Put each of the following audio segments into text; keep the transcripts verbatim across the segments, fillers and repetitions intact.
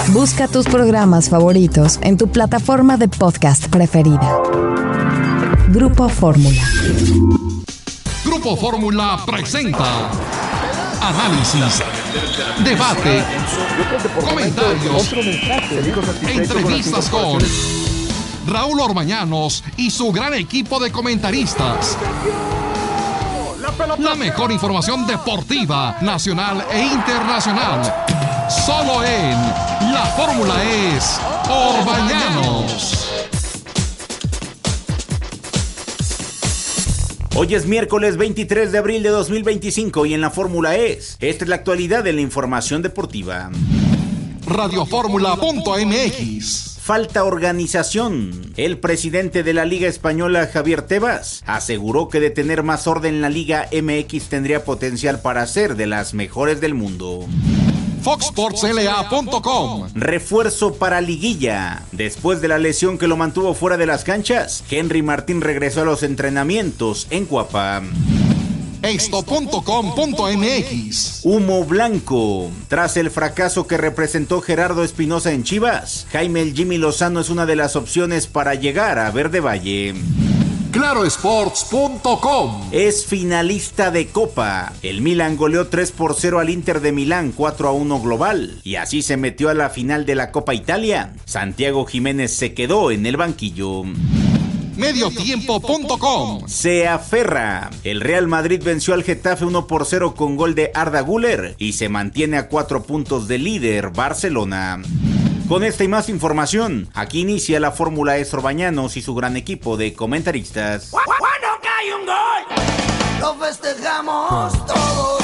Busca tus programas favoritos en tu plataforma de podcast preferida. Grupo Fórmula. Grupo Fórmula presenta análisis, debate, comentarios, entrevistas con Raúl Orbañanos y su gran equipo de comentaristas. La mejor información deportiva, nacional e internacional. Solo en La Fórmula es Orbañanos. Hoy es miércoles veintitrés de abril de dos mil veinticinco y en La Fórmula es. Esta es la actualidad de la información deportiva. radio fórmula punto m x. Falta organización. El presidente de la Liga Española, Javier Tebas, aseguró que de tener más orden la Liga M X tendría potencial para ser de las mejores del mundo. fox sports l a punto com. Refuerzo para liguilla. Después de la lesión que lo mantuvo fuera de las canchas, Henry Martín regresó a los entrenamientos en Cuapa. esto punto com punto m x. Humo blanco. Tras el fracaso que representó Gerardo Espinosa en Chivas, Jaime el Jimmy Lozano es una de las opciones para llegar a Verde Valle. claro sports punto com. Es finalista de Copa. El Milan goleó tres por cero al Inter de Milán, cuatro a uno global, y así se metió a la final de la Copa Italia. Santiago Jiménez se quedó en el banquillo. medio tiempo punto com. Se aferra. El Real Madrid venció al Getafe uno por cero con gol de Arda Güler y se mantiene a cuatro puntos del líder Barcelona. Con esta y más información, aquí inicia La Fórmula es Orbañanos y su gran equipo de comentaristas. Cuando cae un gol, lo festejamos todos,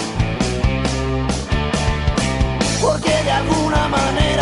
porque de alguna manera...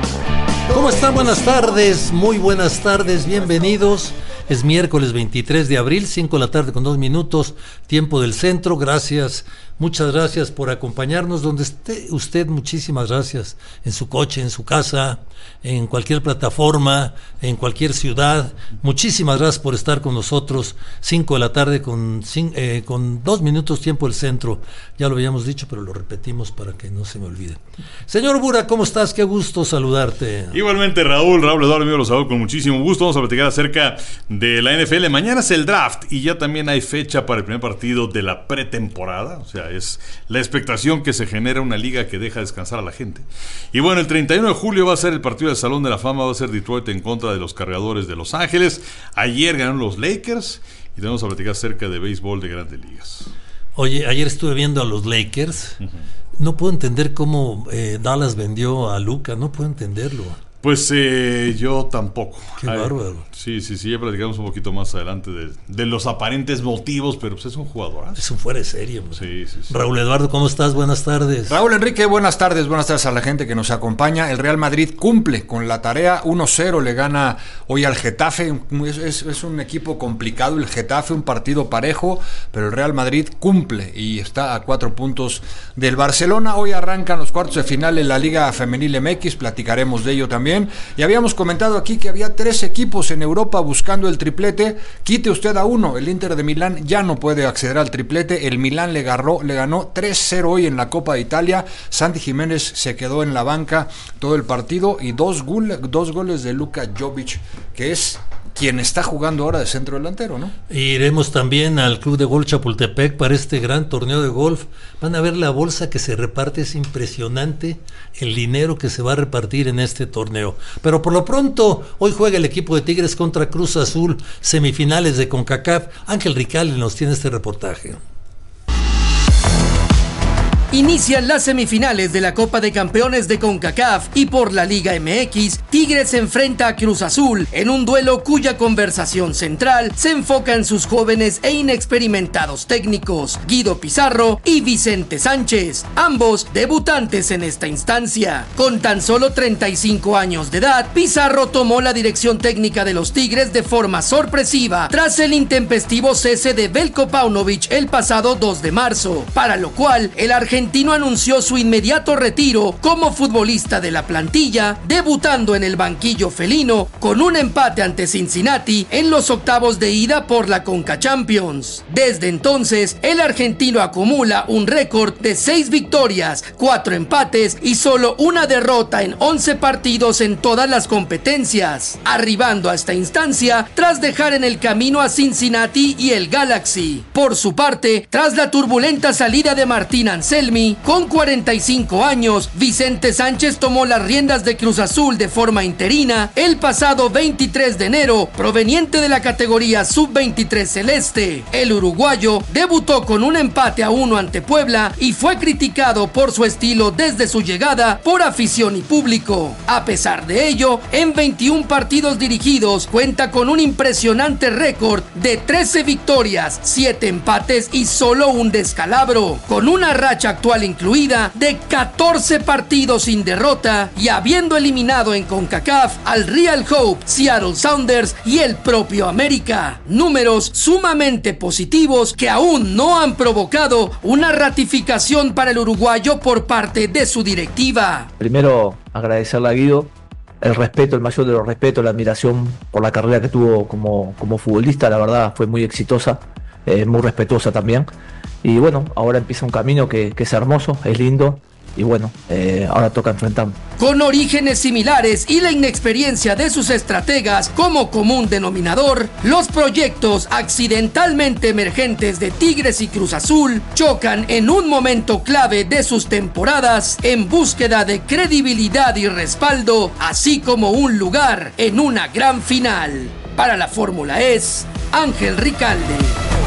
¿Cómo están? Buenas tardes, muy buenas tardes, bienvenidos. Es miércoles veintitrés de abril, cinco de la tarde con dos minutos, tiempo del centro. Gracias, muchas gracias por acompañarnos donde esté usted, muchísimas gracias, en su coche, en su casa, en cualquier plataforma, en cualquier ciudad. Muchísimas gracias por estar con nosotros, cinco de la tarde con, eh, con dos minutos, tiempo del centro. Ya lo habíamos dicho, pero lo repetimos para que no se me olvide. Señor Bura, ¿cómo estás? Qué gusto saludarte. Igualmente, Raúl, Raúl Eduardo, amigo, los saludo con muchísimo gusto. Vamos a platicar acerca de la N F L. Mañana es el draft y ya también hay fecha para el primer partido de la pretemporada. O sea, es la expectación que se genera una liga que deja descansar a la gente. Y bueno, el treinta y uno de julio va a ser el partido del Salón de la Fama. Va a ser Detroit en contra de los Cargadores de Los Ángeles. Ayer ganaron los Lakers y tenemos a platicar acerca de béisbol de Grandes Ligas. Oye, ayer estuve viendo a los Lakers. Uh-huh. No puedo entender cómo eh, Dallas vendió a Luka. No puedo entenderlo. Pues eh, yo tampoco. Qué Ay, bárbaro. Sí, sí, sí, ya platicamos un poquito más adelante de, de los aparentes motivos, pero pues es un jugador. Es un fuera de serie. Sí, sí, sí. Raúl Eduardo, ¿cómo estás? Buenas tardes. Raúl Enrique, buenas tardes, buenas tardes a la gente que nos acompaña. El Real Madrid cumple con la tarea, uno cero le gana hoy al Getafe. Es, es, es un equipo complicado el Getafe, un partido parejo, pero el Real Madrid cumple y está a cuatro puntos del Barcelona. Hoy arrancan los cuartos de final en la Liga Femenil M X, platicaremos de ello también. Y habíamos comentado aquí que había tres equipos en Europa buscando el triplete. Quite usted a uno, el Inter de Milán ya no puede acceder al triplete. El Milán le ganó, le ganó tres cero hoy en la Copa de Italia. Santi Jiménez se quedó en la banca todo el partido y dos, gol, dos goles de Luka Jovic, que es quien está jugando ahora de centro delantero, ¿no? Iremos también al Club de Golf Chapultepec para este gran torneo de golf. Van a ver la bolsa que se reparte, es impresionante el dinero que se va a repartir en este torneo. Pero por lo pronto, hoy juega el equipo de Tigres contra Cruz Azul, semifinales de CONCACAF. Ángel Ricalde nos tiene este reportaje. Inician las semifinales de la Copa de Campeones de CONCACAF y por la Liga M X, Tigres se enfrenta a Cruz Azul en un duelo cuya conversación central se enfoca en sus jóvenes e inexperimentados técnicos, Guido Pizarro y Vicente Sánchez, ambos debutantes en esta instancia. Con tan solo treinta y cinco años de edad, Pizarro tomó la dirección técnica de los Tigres de forma sorpresiva tras el intempestivo cese de Veljko Paunovic el pasado dos de marzo, para lo cual el argentino argentino anunció su inmediato retiro como futbolista de la plantilla, debutando en el banquillo felino con un empate ante Cincinnati en los octavos de ida por la Conca Champions. Desde entonces, el argentino acumula un récord de seis victorias, cuatro empates y solo una derrota en once partidos en todas las competencias, arribando a esta instancia tras dejar en el camino a Cincinnati y el Galaxy. Por su parte, tras la turbulenta salida de Martín Anselmi, con cuarenta y cinco años, Vicente Sánchez tomó las riendas de Cruz Azul de forma interina el pasado veintitrés de enero, proveniente de la categoría sub veintitrés celeste. El uruguayo debutó con un empate a uno ante Puebla y fue criticado por su estilo desde su llegada por afición y público. A pesar de ello, en veintiún partidos dirigidos cuenta con un impresionante récord de trece victorias, siete empates y solo un descalabro, con una racha actual incluida de catorce partidos sin derrota y habiendo eliminado en CONCACAF al Real Hope, Seattle Sounders y el propio América. Números sumamente positivos que aún no han provocado una ratificación para el uruguayo por parte de su directiva. Primero, agradecerle a Guido el respeto, el mayor de los respetos, la admiración por la carrera que tuvo como, como futbolista. La verdad fue muy exitosa, eh, muy respetuosa también. Y bueno, ahora empieza un camino que, que es hermoso, es lindo. Y bueno, eh, ahora toca enfrentarnos. Con orígenes similares y la inexperiencia de sus estrategas como común denominador, los proyectos accidentalmente emergentes de Tigres y Cruz Azul chocan en un momento clave de sus temporadas en búsqueda de credibilidad y respaldo, así como un lugar en una gran final. Para la Fórmula E S, Ángel Ricalde.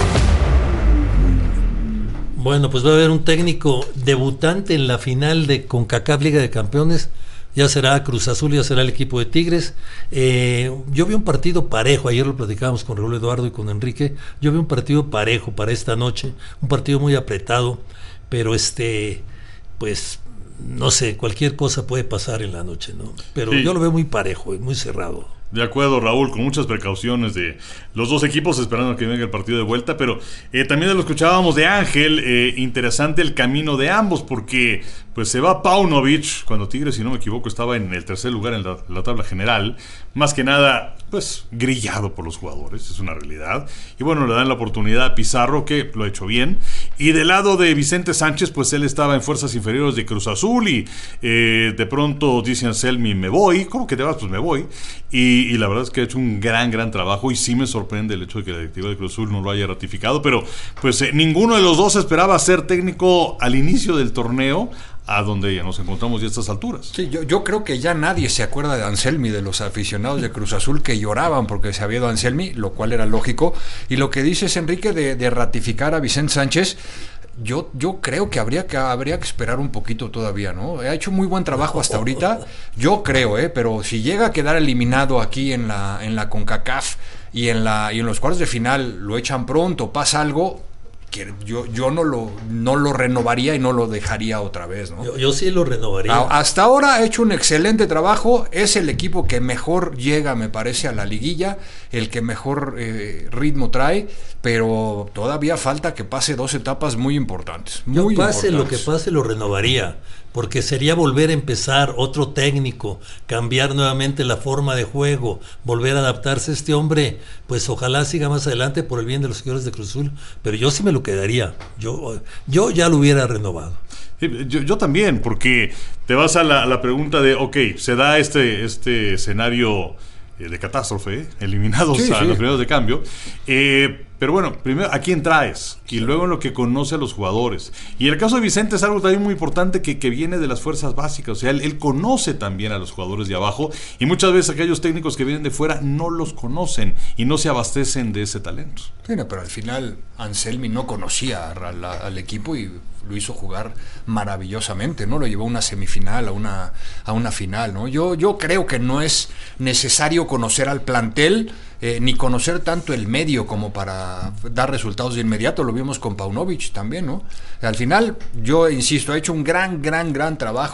Bueno, pues va a haber un técnico debutante en la final de CONCACAF Liga de Campeones. Ya será Cruz Azul, ya será el equipo de Tigres. Eh, yo vi un partido parejo, ayer lo platicábamos con Raúl Eduardo y con Enrique. Yo vi un partido parejo para esta noche, un partido muy apretado, pero este, pues, no sé, cualquier cosa puede pasar en la noche, ¿no? Pero sí, yo lo veo muy parejo y muy cerrado. De acuerdo, Raúl, con muchas precauciones de los dos equipos esperando que venga el partido de vuelta, pero eh, también lo escuchábamos de Ángel, eh, interesante el camino de ambos, porque pues se va Paunovic, cuando Tigres, si no me equivoco, estaba en el tercer lugar en la, la tabla general, más que nada, pues grillado por los jugadores, es una realidad, y bueno, le dan la oportunidad a Pizarro, que lo ha hecho bien, y del lado de Vicente Sánchez, pues él estaba en fuerzas inferiores de Cruz Azul, y eh, de pronto dice Anselmi, me voy, ¿cómo que te vas? Pues me voy, y Y, y la verdad es que ha hecho un gran, gran trabajo y sí me sorprende el hecho de que la directiva de Cruz Azul no lo haya ratificado, pero pues eh, ninguno de los dos esperaba ser técnico al inicio del torneo, a donde ya nos encontramos ya a estas alturas. Sí, yo, yo creo que ya nadie se acuerda de Anselmi, de los aficionados de Cruz Azul que lloraban porque se había ido Anselmi, lo cual era lógico, y lo que dices, Enrique, de, de ratificar a Vicente Sánchez, Yo, yo creo que habría que habría que esperar un poquito todavía, ¿no? Ha hecho muy buen trabajo hasta ahorita, yo creo, ¿eh? Pero si llega a quedar eliminado aquí en la, en la CONCACAF y en la y en los cuartos de final lo echan pronto, pasa algo, que yo, yo no lo no lo renovaría y no lo dejaría otra vez, ¿no? Yo, yo sí lo renovaría. A, hasta ahora ha hecho un excelente trabajo, es el equipo que mejor llega, me parece, a la liguilla, el que mejor eh, ritmo trae, pero todavía falta que pase dos etapas muy importantes. Muy yo pase importantes. Lo que pase lo renovaría, porque sería volver a empezar otro técnico, cambiar nuevamente la forma de juego, volver a adaptarse a este hombre, pues ojalá siga más adelante por el bien de los seguidores de Cruz Azul, pero yo sí me lo quedaría, yo, yo ya lo hubiera renovado. Yo, yo también, porque te vas a la, a la pregunta de, ok, se da este, este escenario de catástrofe, eliminados sí, a sí. los primeros de cambio, eh, pero bueno, primero a quién traes y luego en lo que conoce a los jugadores, y el caso de Vicente es algo también muy importante que, que viene de las fuerzas básicas, o sea, él, él conoce también a los jugadores de abajo, y muchas veces aquellos técnicos que vienen de fuera no los conocen y no se abastecen de ese talento. Sí, no, pero al final Anselmi no conocía al, al equipo y lo hizo jugar maravillosamente, ¿no? Lo llevó a una semifinal, a una, a una final, ¿no? Yo, yo creo que no es necesario conocer al plantel, eh, ni conocer tanto el medio como para dar resultados de inmediato. Lo vimos con Paunovic también, ¿no? Al final, yo insisto, ha hecho un gran, gran, gran trabajo.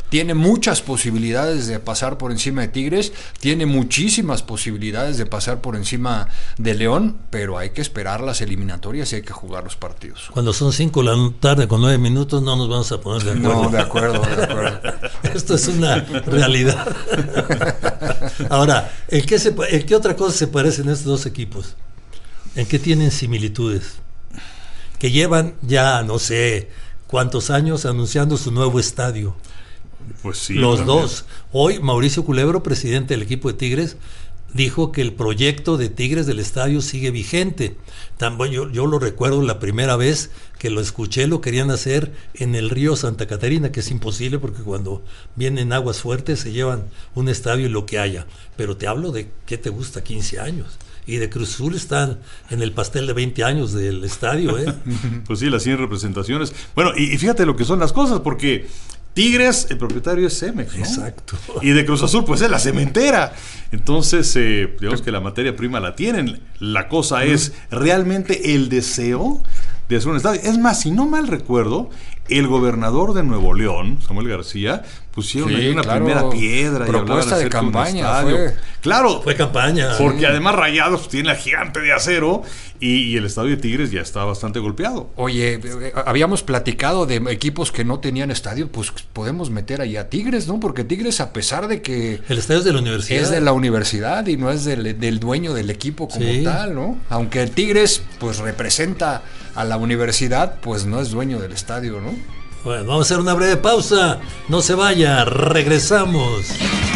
tiene muchas posibilidades de pasar por encima de Tigres, tiene muchísimas posibilidades de pasar por encima de León, pero hay que esperar las eliminatorias y hay que jugar los partidos. Cuando son cinco de la tarde con nueve minutos no nos vamos a poner de acuerdo. No, de acuerdo, de acuerdo. Esto es una realidad. Ahora, ¿en qué, se, ¿en qué otra cosa se parecen estos dos equipos? ¿En qué tienen similitudes? Que llevan ya no sé cuántos años anunciando su nuevo estadio. Pues sí. Los también. dos. Hoy Mauricio Culebro, presidente del equipo de Tigres, dijo que el proyecto de Tigres del estadio sigue vigente. También yo, yo lo recuerdo la primera vez que lo escuché, lo querían hacer en el río Santa Catarina, que es imposible porque cuando vienen aguas fuertes se llevan un estadio y lo que haya. Pero te hablo de, ¿qué te gusta? quince años. Y de Cruz Azul están en el pastel de veinte años del estadio, ¿eh? Pues sí, las cien representaciones. Bueno, y, y fíjate lo que son las cosas, porque Tigres, el propietario es Cemex, ¿no? Exacto. Y de Cruz Azul, pues es la cementera. Entonces, eh, digamos que la materia prima la tienen. La cosa es realmente el deseo de hacer un estadio. Es más, si no mal recuerdo, el gobernador de Nuevo León, Samuel García, pusieron Sí, ahí una claro. primera piedra. Propuesta y de campaña, un fue. Claro. Fue campaña. Porque Sí. además Rayados pues, tiene la gigante de acero y, y el estadio de Tigres ya está bastante golpeado. Oye, eh, habíamos platicado de equipos que no tenían estadio, pues podemos meter ahí a Tigres, ¿no? Porque Tigres, a pesar de que El estadio es de la universidad. es de la universidad y no es del, del dueño del equipo como Sí. tal, ¿no? Aunque el Tigres, pues representa a la universidad, pues no es dueño del estadio, ¿no? Bueno, vamos a hacer una breve pausa. No se vaya, regresamos.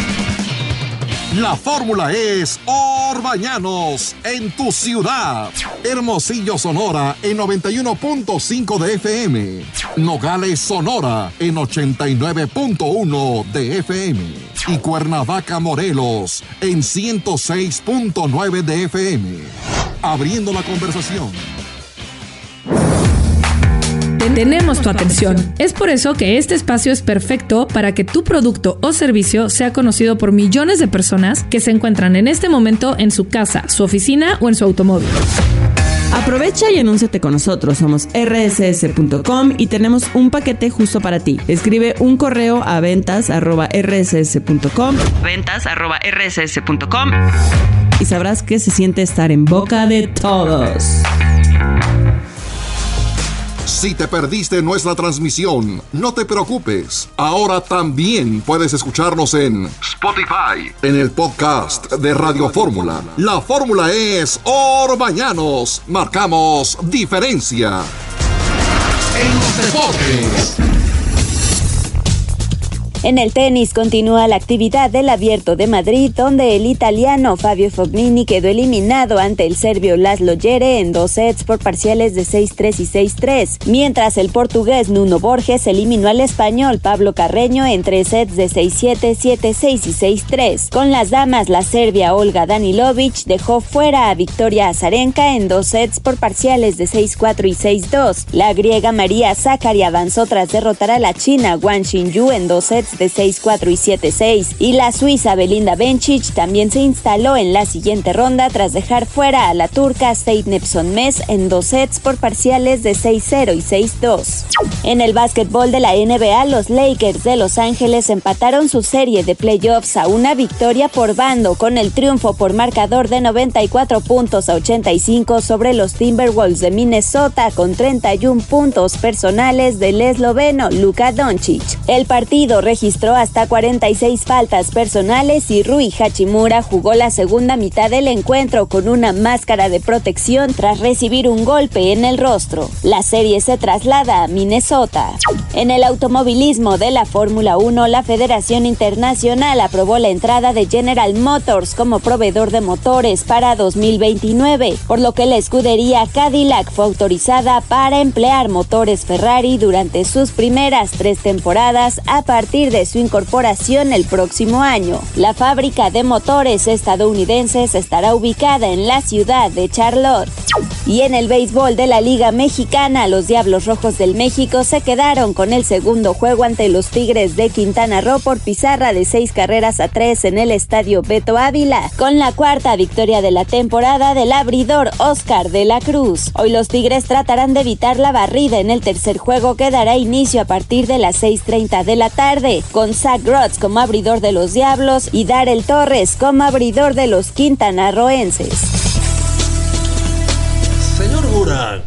La fórmula es Orbañanos en tu ciudad. Hermosillo, Sonora en noventa y uno punto cinco de F M. Nogales, Sonora en ochenta y nueve punto uno de F M. Y Cuernavaca, Morelos en ciento seis punto nueve de F M. Abriendo la conversación. Tenemos tu atención. Es por eso que este espacio es perfecto para que tu producto o servicio sea conocido por millones de personas que se encuentran en este momento en su casa, su oficina o en su automóvil. Aprovecha y anúnciate con nosotros. Somos erre ese ese punto com y tenemos un paquete justo para ti. Escribe un correo a ventas arroba erre ese ese punto com ventas arroba erre ese ese punto com y sabrás que se siente estar en boca de todos. Si te perdiste nuestra transmisión, no te preocupes. Ahora también puedes escucharnos en Spotify, en el podcast de Radio Fórmula. La fórmula es Orbañanos. Marcamos diferencia. En los deportes. En el tenis continúa la actividad del Abierto de Madrid, donde el italiano Fabio Fognini quedó eliminado ante el serbio Laszlo Djere en dos sets por parciales de seis tres y seis tres, mientras el portugués Nuno Borges eliminó al español Pablo Carreño en tres sets de seis siete, siete seis y seis tres. Con las damas, la serbia Olga Danilovic dejó fuera a Victoria Azarenka en dos sets por parciales de seis cuatro y seis dos. La griega María Sakkari avanzó tras derrotar a la china Wang Xinyu en dos sets de seis cuatro y siete seis, y la suiza Belinda Bencic también se instaló en la siguiente ronda tras dejar fuera a la turca Zeynep Sönmez en dos sets por parciales de seis cero y seis dos. En el básquetbol de la N B A, los Lakers de Los Ángeles empataron su serie de playoffs a una victoria por bando con el triunfo por marcador de noventa y cuatro puntos a ochenta y cinco sobre los Timberwolves de Minnesota con treinta y un puntos personales del esloveno Luka Doncic. El partido registró hasta cuarenta y seis faltas personales y Rui Hachimura jugó la segunda mitad del encuentro con una máscara de protección tras recibir un golpe en el rostro. La serie se traslada a Minnesota. En el automovilismo de la Fórmula uno, la Federación Internacional aprobó la entrada de General Motors como proveedor de motores para dos mil veintinueve, por lo que la escudería Cadillac fue autorizada para emplear motores Ferrari durante sus primeras tres temporadas a partir de su incorporación el próximo año. La fábrica de motores estadounidenses estará ubicada en la ciudad de Charlotte. Y en el béisbol de la Liga Mexicana, los Diablos Rojos del México se quedaron con el segundo juego ante los Tigres de Quintana Roo por pizarra de seis carreras a tres en el estadio Beto Ávila, con la cuarta victoria de la temporada del abridor Oscar de la Cruz. Hoy los Tigres tratarán de evitar la barrida en el tercer juego que dará inicio a partir de las seis treinta de la tarde, con Zach Grotz como abridor de los Diablos y Darrell Torres como abridor de los quintanarroenses. Señor Burak.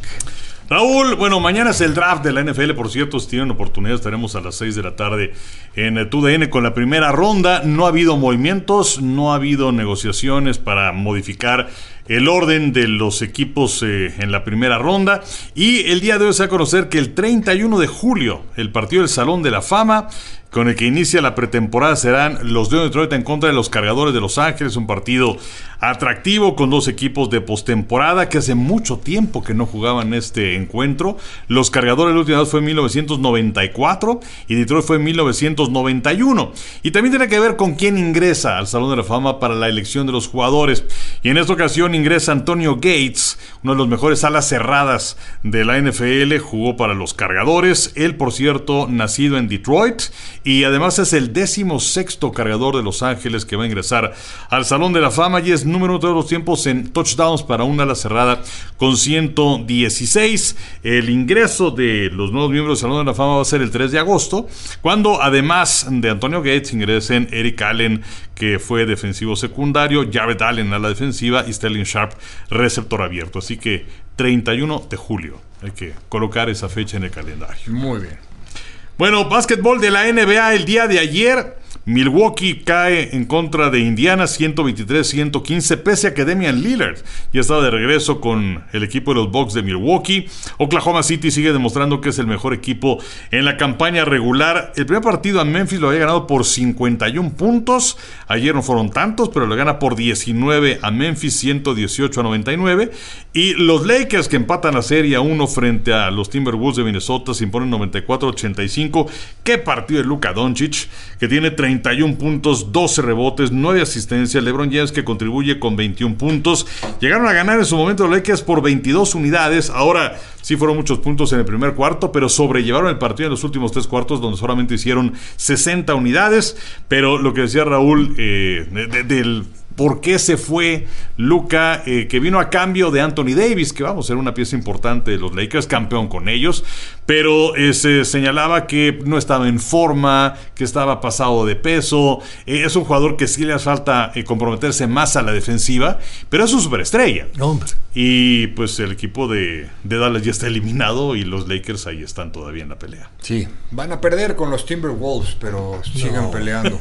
Raúl, bueno, mañana es el draft de la N F L, por cierto, si tienen oportunidad estaremos a las seis de la tarde en T U D N con la primera ronda. No ha habido movimientos, no ha habido negociaciones para modificar el orden de los equipos eh, en la primera ronda, y el día de hoy se va a conocer que el treinta y uno de julio el partido del Salón de la Fama con el que inicia la pretemporada serán los Leones de Detroit en contra de los Cargadores de Los Ángeles, un partido atractivo con dos equipos de postemporada que hace mucho tiempo que no jugaban este encuentro. Los Cargadores la última vez fue en mil novecientos noventa y cuatro y Detroit fue en mil novecientos noventa y uno, y también tiene que ver con quién ingresa al Salón de la Fama para la elección de los jugadores, y en esta ocasión ingresa Antonio Gates, uno de los mejores alas cerradas de la N F L, jugó para los Cargadores, él por cierto nacido en Detroit, y además es el décimo sexto cargador de Los Ángeles que va a ingresar al Salón de la Fama y es número uno de todos los tiempos en touchdowns para un ala cerrada con ciento dieciséis. El ingreso de los nuevos miembros del Salón de la Fama va a ser el tres de agosto, cuando además de Antonio Gates ingresen Eric Allen, que fue defensivo secundario, Jared Allen a la defensiva y Sterling Sharp receptor abierto. Así que treinta y uno de julio hay que colocar esa fecha en el calendario. Muy bien. Bueno, básquetbol de la N B A el día de ayer. Milwaukee cae en contra de Indiana ciento veintitrés a ciento quince, pese a que Damian Lillard ya estaba de regreso con el equipo de los Bucks de Milwaukee. Oklahoma City sigue demostrando que es el mejor equipo en la campaña regular. El primer partido a Memphis lo había ganado por cincuenta y uno puntos. Ayer no fueron tantos, pero lo gana por diecinueve a Memphis, ciento dieciocho a noventa y nueve. Y los Lakers, que empatan la serie a uno frente a los Timberwolves de Minnesota, se imponen noventa y cuatro a ochenta y cinco. Qué partido de Luka Doncic, que tiene treinta y uno puntos, doce rebotes, nueve asistencias. LeBron James, que contribuye con veintiún puntos. Llegaron a ganar en su momento los Lakers por veintidós unidades. Ahora sí fueron muchos puntos en el primer cuarto, pero sobrellevaron el partido en los últimos tres cuartos, donde solamente hicieron sesenta unidades. Pero lo que decía Raúl eh, de, de, del por qué se fue Luka, eh, que vino a cambio de Anthony Davis, que vamos a ser una pieza importante de los Lakers, campeón con ellos, pero eh, se señalaba que no estaba en forma, que estaba pasado de peso. Eh, es un jugador que sí le hace falta eh, comprometerse más a la defensiva, pero es su superestrella. Hombre. Y pues el equipo de, de Dallas ya está eliminado y los Lakers ahí están todavía en la pelea. Sí, van a perder con los Timberwolves, pero no. Sigan peleando.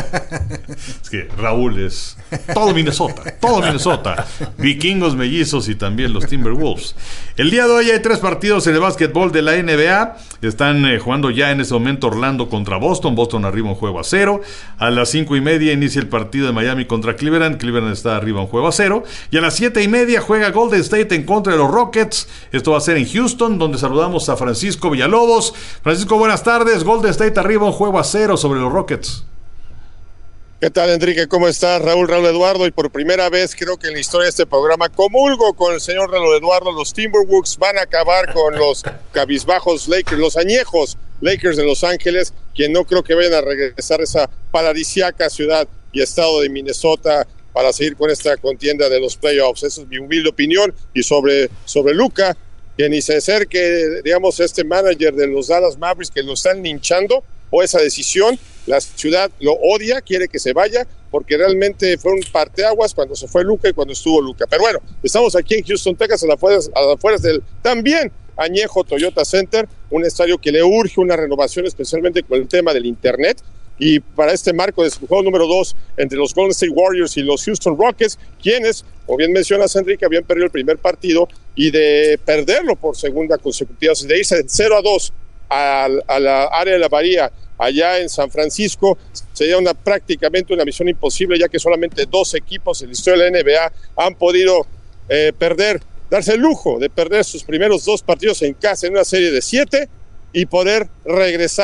Es que Raúl es todo Minnesota, todo Minnesota, vikingos, mellizos y también los Timberwolves. El día de hoy hay tres partidos en el básquetbol de la N B A. Están eh, jugando ya en este momento Orlando contra Boston. Boston arriba un juego a cero. A las cinco y media inicia el partido de Miami contra Cleveland. Cleveland está arriba un juego a cero. Y a las siete y media juega Golden State en contra de los Rockets. Esto va a ser en Houston, donde saludamos a Francisco Villalobos. Francisco, buenas tardes. Golden State arriba un juego a cero sobre los Rockets. ¿Qué tal, Enrique? ¿Cómo estás? Raúl, Raúl Eduardo, y por primera vez creo que en la historia de este programa comulgo con el señor Raúl Eduardo. Los Timberwolves van a acabar con los cabizbajos Lakers, los añejos Lakers de Los Ángeles, quien no creo que vayan a regresar a esa paradisíaca ciudad y estado de Minnesota para seguir con esta contienda de los playoffs. Esa es mi humilde opinión. Y sobre, sobre Luka, que ni se acerque, digamos, este manager de los Dallas Mavericks, que lo están linchando, o esa decisión, la ciudad lo odia, quiere que se vaya, porque realmente fue un parteaguas cuando se fue Luka y cuando estuvo Luka. Pero bueno, estamos aquí en Houston, Texas, a las afueras, a las afueras del también añejo Toyota Center, un estadio que le urge una renovación, especialmente con el tema del internet. Y para este marco de juego número dos entre los Golden State Warriors y los Houston Rockets, quienes, como bien mencionas, Enrique, habían perdido el primer partido, y de perderlo por segunda consecutiva, de irse de cero a dos a, a la área de la Bahía, allá en San Francisco, sería una, prácticamente una misión imposible, ya que solamente dos equipos en la historia de la N B A han podido eh, perder, darse el lujo de perder sus primeros dos partidos en casa en una serie de siete y poder regresar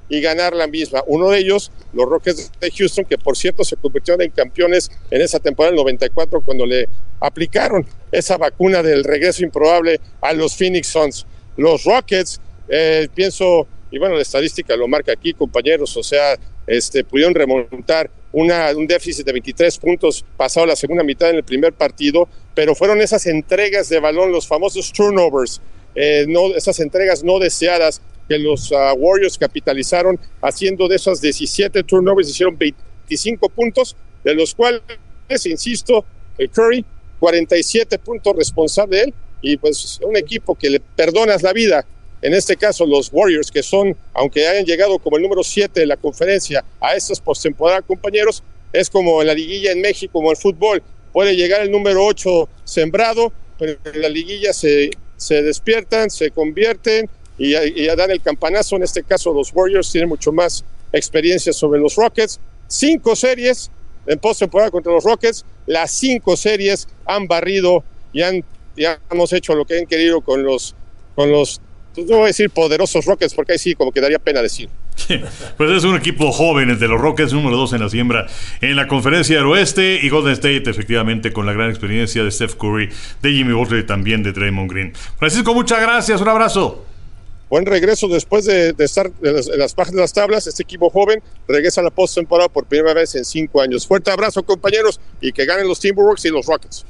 y ganar la misma. Uno de ellos, los Rockets de Houston, que por cierto se convirtieron en campeones en esa temporada del noventa y cuatro cuando le aplicaron esa vacuna del regreso improbable a los Phoenix Suns. Los Rockets, eh, pienso, y bueno, la estadística lo marca aquí, compañeros, o sea, este, pudieron remontar una, un déficit de veintitrés puntos pasado la segunda mitad en el primer partido, pero fueron esas entregas de balón, los famosos turnovers, eh, no, esas entregas no deseadas que los uh, Warriors capitalizaron, haciendo de esas diecisiete turnovers, hicieron veinticinco puntos, de los cuales, insisto, el Curry, cuarenta y siete puntos responsable de él, y pues un equipo que le perdonas la vida. En este caso, los Warriors, que son, aunque hayan llegado como el número siete de la conferencia a estas postemporada, compañeros, es como en la liguilla en México, como el fútbol, puede llegar el número ocho sembrado, pero en la liguilla se, se despiertan, se convierten y, y ya dan el campanazo. En este caso, los Warriors tienen mucho más experiencia sobre los Rockets. Cinco series en postemporada contra los Rockets, las cinco series han barrido y han, ya hemos hecho lo que han querido con los, con los no voy a decir poderosos Rockets, porque ahí sí como que daría pena decir. Pues es un equipo joven, el de los Rockets, número dos en la siembra en la conferencia del oeste, y Golden State efectivamente con la gran experiencia de Steph Curry, de Jimmy Butler y también de Draymond Green. Francisco, muchas gracias, un abrazo. Buen regreso después de, de estar en las, en las páginas de las tablas. Este equipo joven regresa a la postemporada por primera vez en cinco años. Fuerte abrazo, compañeros, y que ganen los Timberwolves y los Rockets.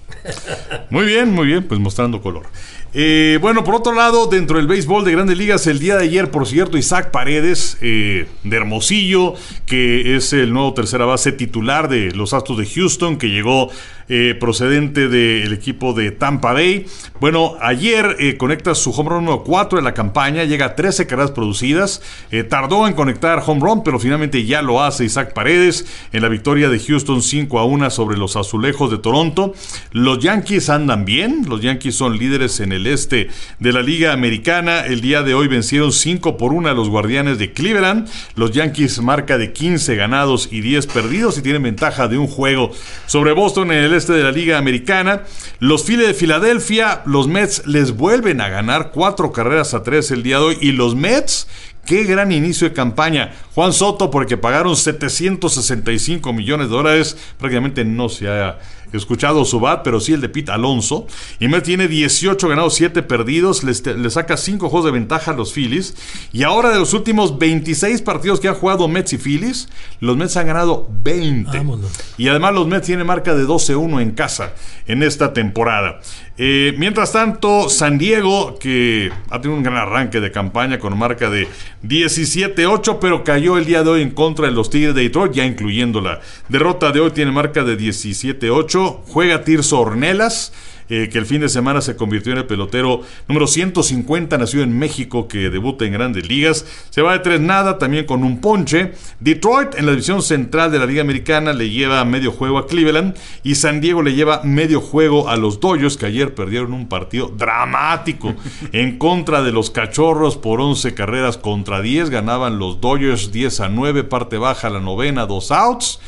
Muy bien, muy bien, pues mostrando color. Eh, bueno, por otro lado, dentro del béisbol de Grandes Ligas, el día de ayer, por cierto, Isaac Paredes, eh, de Hermosillo, que es el nuevo tercera base titular de los Astros de Houston, que llegó eh, procedente del equipo de Tampa Bay. Bueno, ayer eh, conecta su home run número cuatro de la campaña, llega a trece carreras producidas, eh, tardó en conectar home run, pero finalmente ya lo hace Isaac Paredes en la victoria de Houston cinco a uno sobre los Azulejos de Toronto. Los Yankees andan bien, los Yankees son líderes en el este de la Liga Americana. El día de hoy vencieron cinco por uno a los Guardianes de Cleveland. Los Yankees marca de quince ganados y diez perdidos y tienen ventaja de un juego sobre Boston en el este de la Liga Americana. Los Phillies de Filadelfia, los Mets les vuelven a ganar cuatro carreras a tres el día de hoy, y los Mets, qué gran inicio de campaña. Juan Soto, porque pagaron setecientos sesenta y cinco millones de dólares, prácticamente no se ha escuchado su bat, pero sí el de Pete Alonso. Y Mets tiene dieciocho ganados, siete perdidos, les, le saca cinco juegos de ventaja a los Phillies. Y ahora, de los últimos veintiséis partidos que han jugado Mets y Phillies, los Mets han ganado veinte. Vámonos. Y además los Mets tienen marca de doce a uno en casa en esta temporada. Eh, mientras tanto, San Diego, que ha tenido un gran arranque de campaña con marca de diecisiete a ocho, pero cayó el día de hoy en contra de los Tigres de Detroit, ya incluyendo la derrota de hoy, tiene marca de diecisiete a ocho. Juega Tirso Ornelas, eh, que el fin de semana se convirtió en el pelotero número ciento cincuenta, nacido en México, que debuta en Grandes Ligas. Se va de tres nada, también con un ponche. Detroit, en la división central de la Liga Americana, le lleva medio juego a Cleveland, y San Diego le lleva medio juego a los Dodgers, que ayer perdieron un partido dramático en contra de los Cachorros por once carreras contra diez. Ganaban los Dodgers diez a nueve, parte baja la novena, dos outs.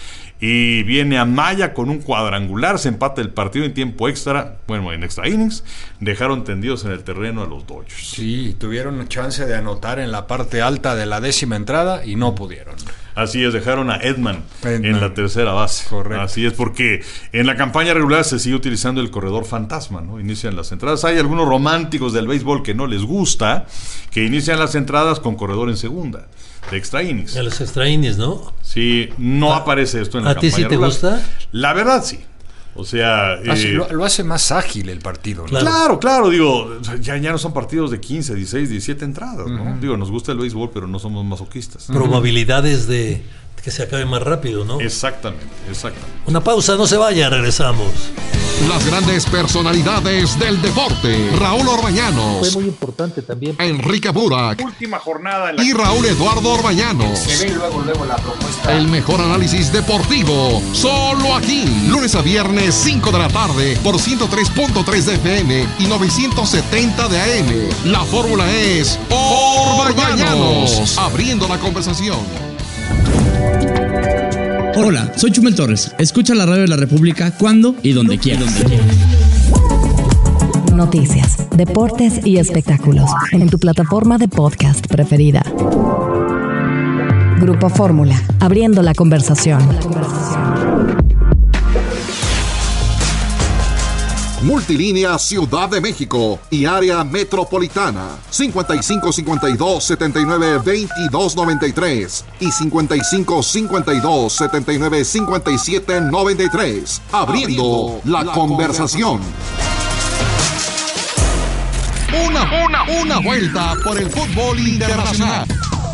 Y viene Amaya con un cuadrangular, se empata el partido en tiempo extra, bueno, en extra innings. Dejaron tendidos en el terreno a los Dodgers. Sí, tuvieron chance de anotar en la parte alta de la décima entrada y no pudieron. Así es, dejaron a Edman, Edman en la tercera base. Correcto. Así es, porque en la campaña regular se sigue utilizando el corredor fantasma, ¿no? Inician las entradas. Hay algunos románticos del béisbol que no les gusta, que inician las entradas con corredor en segunda, de extra innings. A los extra innings, ¿no? Sí, no ¿A, aparece esto en la ¿a campaña ti sí te regular. gusta? La verdad, sí. O sea, Así, eh, lo, lo hace más ágil el partido, ¿no? Claro, claro, claro, digo, ya, ya no son partidos de quince, dieciséis, diecisiete entradas, ¿no? Uh-huh. Digo, nos gusta el béisbol, pero no somos masoquistas. Probabilidades de que se acabe más rápido, ¿no? Exactamente, exactamente. Una pausa, no se vaya, regresamos. Las grandes personalidades del deporte. Raúl Orbañanos. Fue muy importante también. Enrique Burak. Última jornada en la... Y Raúl Eduardo Orbañanos. Se ve luego, luego la propuesta. El mejor análisis deportivo. Solo aquí. Lunes a viernes, cinco de la tarde, por ciento tres punto tres de F M y novecientos setenta de A M. La fórmula es Orbañanos. Abriendo la conversación. Hola, soy Chumel Torres. Escucha la radio de la República cuando y donde quieras. Noticias, deportes y espectáculos en tu plataforma de podcast preferida. Grupo Fórmula, abriendo la conversación. Multilínea Ciudad de México y área metropolitana cincuenta y cinco cincuenta y dos setenta y nueve veintidós noventa y tres y cincuenta y cinco cincuenta y dos setenta y nueve cincuenta y siete noventa y tres. Abriendo la, la conversación. Una, una, una vuelta por el fútbol internacional.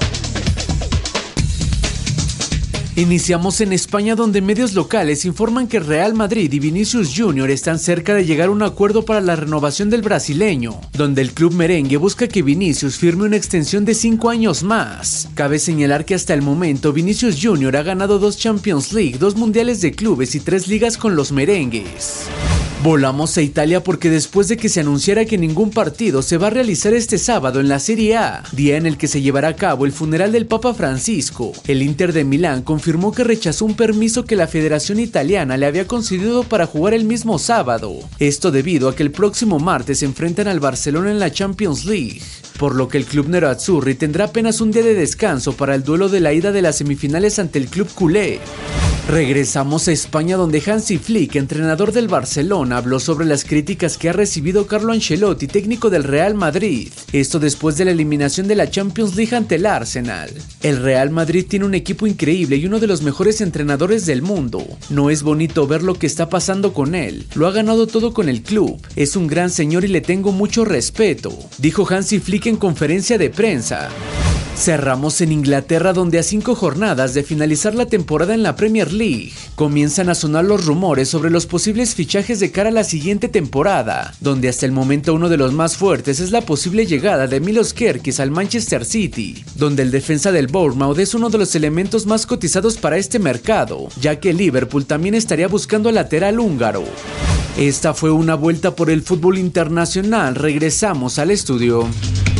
Iniciamos en España, donde medios locales informan que Real Madrid y Vinicius Junior están cerca de llegar a un acuerdo para la renovación del brasileño, donde el club merengue busca que Vinicius firme una extensión de cinco años más. Cabe señalar que hasta el momento Vinicius Junior ha ganado dos Champions League, dos mundiales de clubes y tres ligas con los merengues. Volamos a Italia porque después de que se anunciara que ningún partido se va a realizar este sábado en la Serie A, día en el que se llevará a cabo el funeral del Papa Francisco, el Inter de Milán confirmó que rechazó un permiso que la Federación Italiana le había concedido para jugar el mismo sábado. Esto debido a que el próximo martes se enfrentan al Barcelona en la Champions League, por lo que el club nerazzurri tendrá apenas un día de descanso para el duelo de la ida de las semifinales ante el club culé. Regresamos a España, donde Hansi Flick, entrenador del Barcelona, habló sobre las críticas que ha recibido Carlo Ancelotti, técnico del Real Madrid. Esto después de la eliminación de la Champions League ante el Arsenal. El Real Madrid tiene un equipo increíble y uno de los mejores entrenadores del mundo. No es bonito ver lo que está pasando con él. Lo ha ganado todo con el club. Es un gran señor y le tengo mucho respeto, dijo Hansi Flick en conferencia de prensa. Cerramos en Inglaterra, donde a cinco jornadas de finalizar la temporada en la Premier League, comienzan a sonar los rumores sobre los posibles fichajes de cara a la siguiente temporada, donde hasta el momento uno de los más fuertes es la posible llegada de Milos Kerkez al Manchester City, donde el defensa del Bournemouth es uno de los elementos más cotizados para este mercado, ya que Liverpool también estaría buscando al lateral húngaro. Esta fue una vuelta por el fútbol internacional. Regresamos al estudio.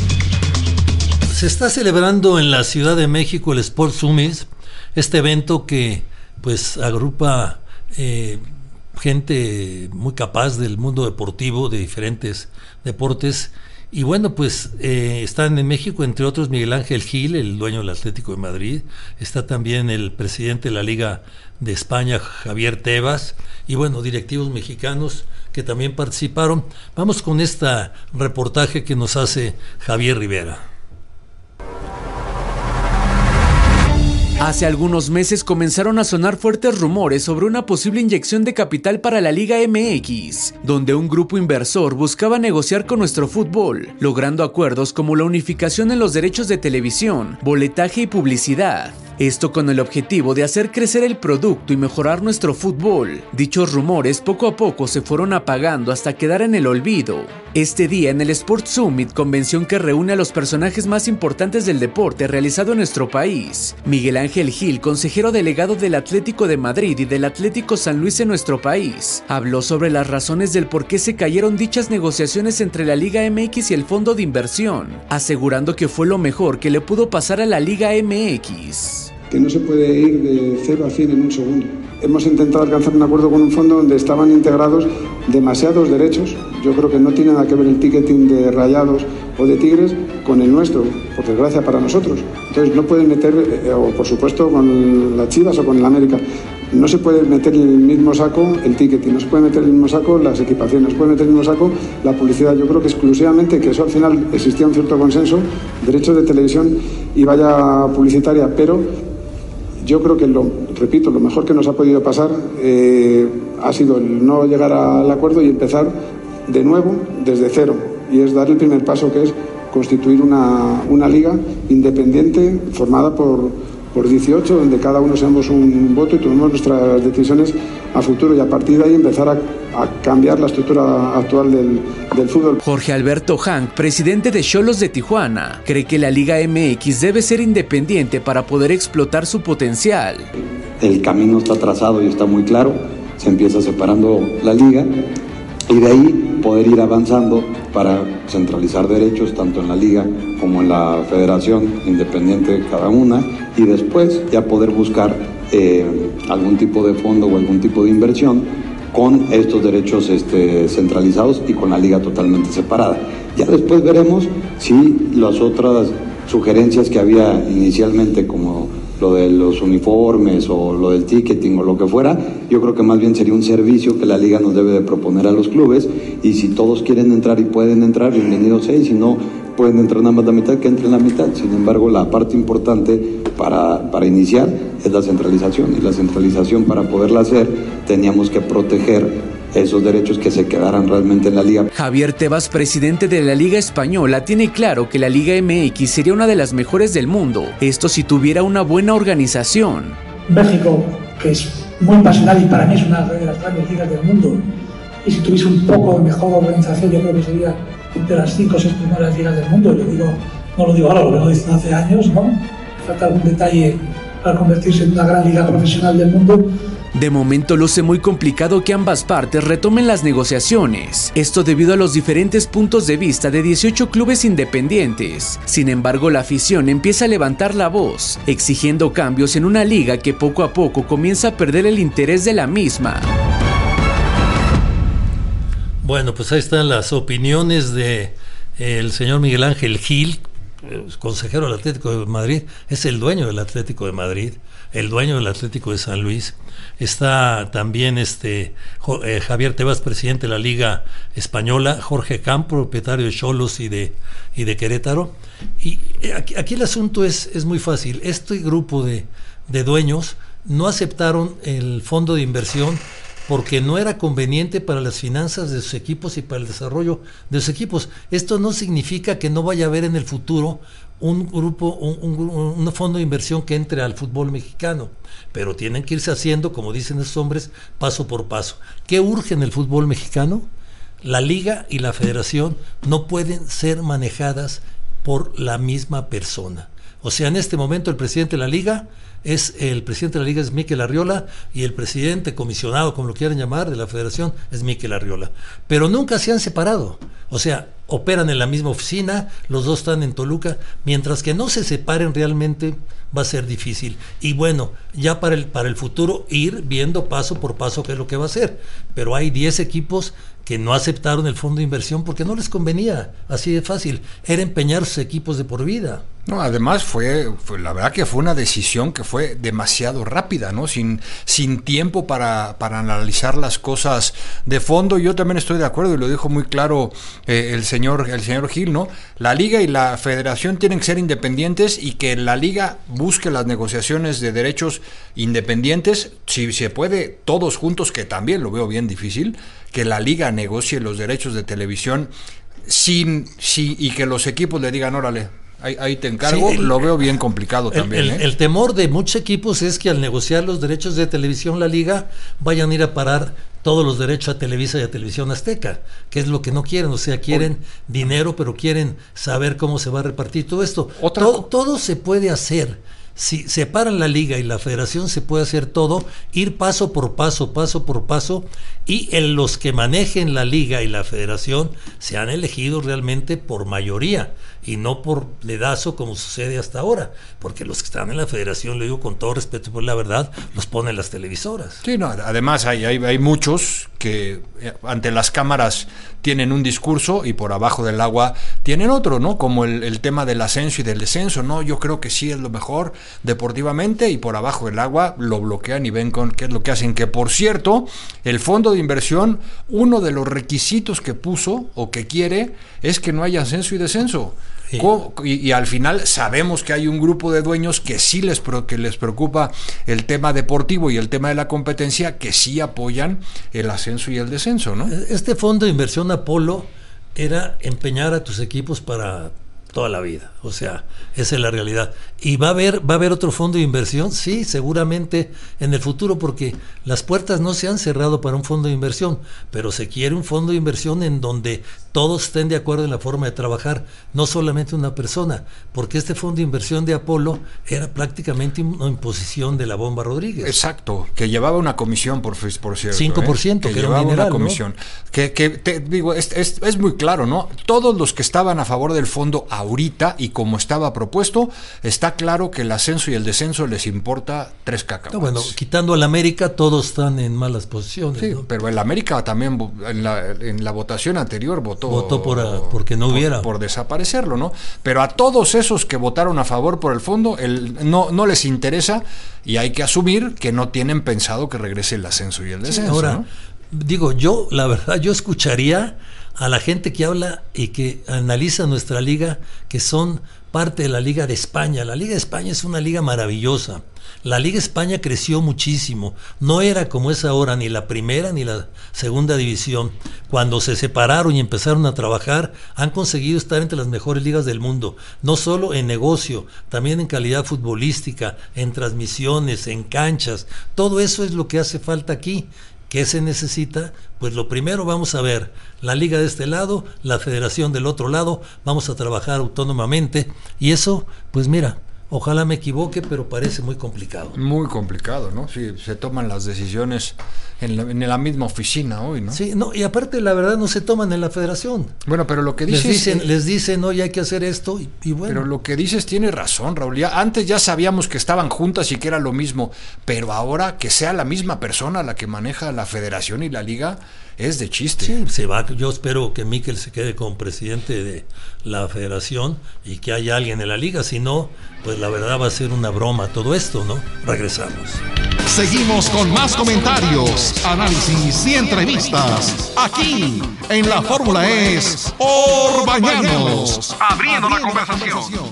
Se está celebrando en la Ciudad de México el Sports Summit, este evento que pues agrupa eh, gente muy capaz del mundo deportivo, de diferentes deportes. Y bueno, pues eh, están en México, entre otros, Miguel Ángel Gil, el dueño del Atlético de Madrid. Está también el presidente de la Liga de España, Javier Tebas, y bueno, directivos mexicanos que también participaron. Vamos con este reportaje que nos hace Javier Rivera. Hace algunos meses comenzaron a sonar fuertes rumores sobre una posible inyección de capital para la Liga M X, donde un grupo inversor buscaba negociar con nuestro fútbol, logrando acuerdos como la unificación en los derechos de televisión, boletaje y publicidad. Esto con el objetivo de hacer crecer el producto y mejorar nuestro fútbol. Dichos rumores poco a poco se fueron apagando hasta quedar en el olvido. Este día en el Sports Summit, convención que reúne a los personajes más importantes del deporte realizado en nuestro país, Miguel Ángel Gil, consejero delegado del Atlético de Madrid y del Atlético San Luis en nuestro país, habló sobre las razones del por qué se cayeron dichas negociaciones entre la Liga M X y el fondo de inversión, asegurando que fue lo mejor que le pudo pasar a la Liga M X. Que no se puede ir de cero a cien en un segundo. Hemos intentado alcanzar un acuerdo con un fondo donde estaban integrados demasiados derechos. Yo creo que no tiene nada que ver el ticketing de Rayados o de Tigres con el nuestro, por desgracia para nosotros. Entonces no pueden meter, eh, o por supuesto con las Chivas o con el América, no se puede meter en el mismo saco el ticketing, no se puede meter en el mismo saco las equipaciones, no se puede meter en el mismo saco la publicidad. Yo creo que exclusivamente, que eso al final existía un cierto consenso, derechos de televisión y valla publicitaria, pero yo creo que, lo repito, lo mejor que nos ha podido pasar eh, ha sido el no llegar al acuerdo y empezar de nuevo desde cero. Y es dar el primer paso, que es constituir una, una liga independiente formada por, por dieciocho, donde cada uno seamos un voto y tomemos nuestras decisiones a futuro, y a partir de ahí empezar a, a cambiar la estructura actual del, del fútbol. Jorge Alberto Hank, presidente de Xolos de Tijuana, cree que la Liga M X debe ser independiente para poder explotar su potencial. El camino está trazado y está muy claro, se empieza separando la liga y de ahí poder ir avanzando para centralizar derechos tanto en la liga como en la federación, independiente de cada una, y después ya poder buscar eh, algún tipo de fondo o algún tipo de inversión con estos derechos este, centralizados y con la liga totalmente separada. Ya después veremos si las otras sugerencias que había inicialmente, como lo de los uniformes o lo del ticketing o lo que fuera. Yo creo que más bien sería un servicio que la liga nos debe de proponer a los clubes, y si todos quieren entrar y pueden entrar, bienvenidos sea, y si no pueden entrar nada más la mitad, que entren la mitad. Sin embargo, la parte importante para, para iniciar es la centralización, y la centralización, para poderla hacer, teníamos que proteger esos derechos, que se quedaran realmente en la liga. Javier Tebas, presidente de la Liga Española, tiene claro que la Liga M X sería una de las mejores del mundo, esto si tuviera una buena organización. México, que es muy pasional y para mí es una de las grandes ligas del mundo, y si tuviese un poco de mejor organización, yo creo que sería de las cinco o seis primeras ligas del mundo. Y lo digo, no lo digo ahora, lo vengo diciendo hace años, ¿no? Falta algún detalle para convertirse en una gran liga profesional del mundo. De momento luce muy complicado que ambas partes retomen las negociaciones, esto debido a los diferentes puntos de vista de dieciocho clubes independientes. Sin embargo, la afición empieza a levantar la voz, exigiendo cambios en una liga que poco a poco comienza a perder el interés de la misma. Bueno, pues ahí están las opiniones de el señor Miguel Ángel Gil, consejero del Atlético de Madrid. Es el dueño del Atlético de Madrid, el dueño del Atlético de San Luis. Está también este eh, Javier Tebas, presidente de la Liga Española, Jorge Camp, propietario de Xolos y de y de Querétaro. Y eh, aquí, aquí el asunto es, es muy fácil. Este grupo de, de dueños no aceptaron el fondo de inversión porque no era conveniente para las finanzas de sus equipos y para el desarrollo de sus equipos. Esto no significa que no vaya a haber en el futuro un grupo, un, un, un fondo de inversión que entre al fútbol mexicano, pero tienen que irse haciendo, como dicen esos hombres, paso por paso. ¿Qué urge en el fútbol mexicano? La liga y la federación no pueden ser manejadas por la misma persona. O sea, en este momento el presidente de la liga es el presidente de la liga es Mikel Arriola, y el presidente comisionado, como lo quieran llamar, de la federación es Mikel Arriola, pero nunca se han separado. O sea, operan en la misma oficina, los dos están en Toluca. Mientras que no se separen, realmente va a ser difícil. Y bueno, ya para el, para el futuro ir viendo paso por paso qué es lo que va a hacer. Pero hay diez equipos que no aceptaron el fondo de inversión porque no les convenía, así de fácil, era empeñar sus equipos de por vida. No, además fue, fue la verdad que fue una decisión que fue demasiado rápida, ¿no? Sin, sin tiempo para, para analizar las cosas de fondo. Yo también estoy de acuerdo, y lo dijo muy claro eh, el señor, el señor Gil, ¿no? La liga y la federación tienen que ser independientes, y que la liga busque las negociaciones de derechos independientes, si se puede, todos juntos, que también lo veo bien difícil, que la liga negocie los derechos de televisión sin, sí, y que los equipos le digan, órale, Ahí, ahí te encargo, sí, el, lo veo bien complicado el, también. El, ¿eh? el temor de muchos equipos es que al negociar los derechos de televisión la liga, vayan a ir a parar todos los derechos a Televisa y a Televisión Azteca, que es lo que no quieren. O sea, quieren Oye. dinero, pero quieren saber cómo se va a repartir todo esto. Todo, todo se puede hacer. Si separan la liga y la federación, se puede hacer todo, ir paso por paso, paso por paso, y en los que manejen la liga y la federación se han elegido realmente por mayoría y no por dedazo como sucede hasta ahora, porque los que están en la federación, le digo con todo respeto por la verdad, los ponen las televisoras. Sí, no, además hay, hay, hay muchos que ante las cámaras tienen un discurso y por abajo del agua tienen otro, ¿no? Como el, el tema del ascenso y del descenso, ¿no? Yo creo que sí es lo mejor deportivamente, y por abajo del agua lo bloquean y ven con qué es lo que hacen. Que por cierto, el fondo de inversión, uno de los requisitos que puso o que quiere es que no haya ascenso y descenso. Sí. Y, y al final sabemos que hay un grupo de dueños que sí les, que les preocupa el tema deportivo y el tema de la competencia, que sí apoyan el ascenso y el descenso, ¿no? Este fondo de inversión Apolo era empeñar a tus equipos para toda la vida, o sea, esa es la realidad. ¿Y va a haber va a haber otro fondo de inversión? Sí, seguramente en el futuro, porque las puertas no se han cerrado para un fondo de inversión, pero se quiere un fondo de inversión en donde todos estén de acuerdo en la forma de trabajar, no solamente una persona, porque este fondo de inversión de Apolo era prácticamente una imposición de la Bomba Rodríguez. Exacto, que llevaba una comisión, por, por cierto. cinco por ciento, ¿eh? que, que llevaba era un dineral, una comisión. ¿No? Que, que te digo, es, es, es muy claro, ¿no? Todos los que estaban a favor del fondo ahorita, y como estaba propuesto, está claro que el ascenso y el descenso les importa tres cacahuates. No, bueno, quitando al América, todos están en malas posiciones. Sí, ¿no? pero el América también, en la, en la votación anterior, votó voto... Votó por, uh, porque no hubiera. Por, por desaparecerlo, ¿no? Pero a todos esos que votaron a favor por el fondo, el, no, no les interesa y hay que asumir que no tienen pensado que regrese el ascenso y el descenso. Sí, ahora, ¿no? digo, yo, la verdad, yo escucharía a la gente que habla y que analiza nuestra liga, que son parte de la Liga de España. La Liga de España es una liga maravillosa. La Liga de España creció muchísimo. No era como es ahora, ni la primera ni la segunda división. Cuando se separaron y empezaron a trabajar, han conseguido estar entre las mejores ligas del mundo. No solo en negocio, también en calidad futbolística, en transmisiones, en canchas. Todo eso es lo que hace falta aquí. ¿Qué se necesita? Pues lo primero vamos a ver, la liga de este lado, la federación del otro lado, vamos a trabajar autónomamente y eso, pues mira, ojalá me equivoque, pero parece muy complicado. Muy complicado, ¿no? Sí, se toman las decisiones en la, en la misma oficina hoy, ¿no? Sí, no, y aparte la verdad no se toman en la federación. Bueno, pero lo que dices... Les dicen, eh, les dicen oye, hay que hacer esto, y, y bueno. Pero lo que dices tiene razón, Raúl. Ya, antes ya sabíamos que estaban juntas y que era lo mismo, pero ahora que sea la misma persona la que maneja la federación y la liga... Es de chiste. Sí, se va. Yo espero que Mikel se quede como presidente de la federación y que haya alguien en la liga. Si no, pues la verdad va a ser una broma todo esto, ¿no? Regresamos. Seguimos con más comentarios, análisis y entrevistas. Aquí en la Fórmula es Orbañanos, abriendo la conversación.